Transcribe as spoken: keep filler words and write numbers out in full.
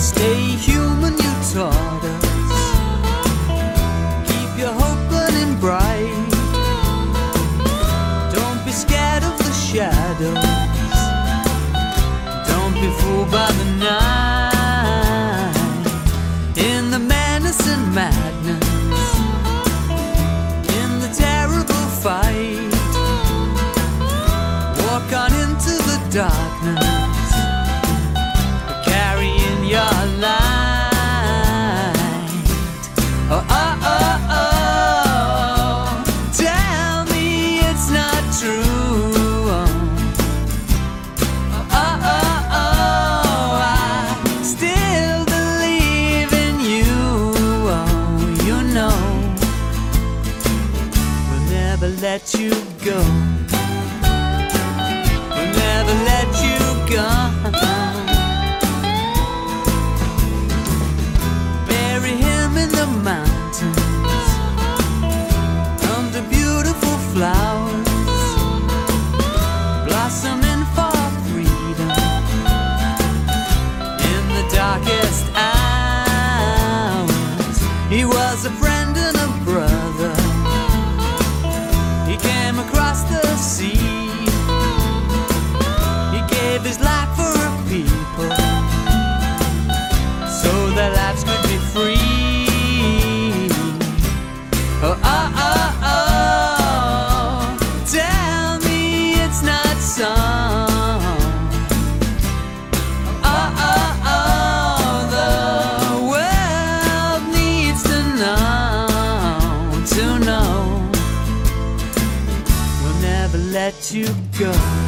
Stay human, you taught us. Keep your hope burning bright. Don't be scared of the shadows. Don't be fooled by the night. In the madness and madness, in the terrible fight, walk on into the darkness, carrying your light. Oh, oh, oh, oh, tell me it's not true. Oh, oh, oh, oh, I still believe in you. Oh, you know we'll never let you go. We'll never let you go. Bury him in the mountains under beautiful flowers, blossoming for freedom in the darkest hours. He was a friend and a brother. He came across the sea. He gave his life for a people, so their lives could be free. Oh, oh, oh, oh, tell me it's not so. Oh, oh, oh, the world needs to know, to know we'll never let you go.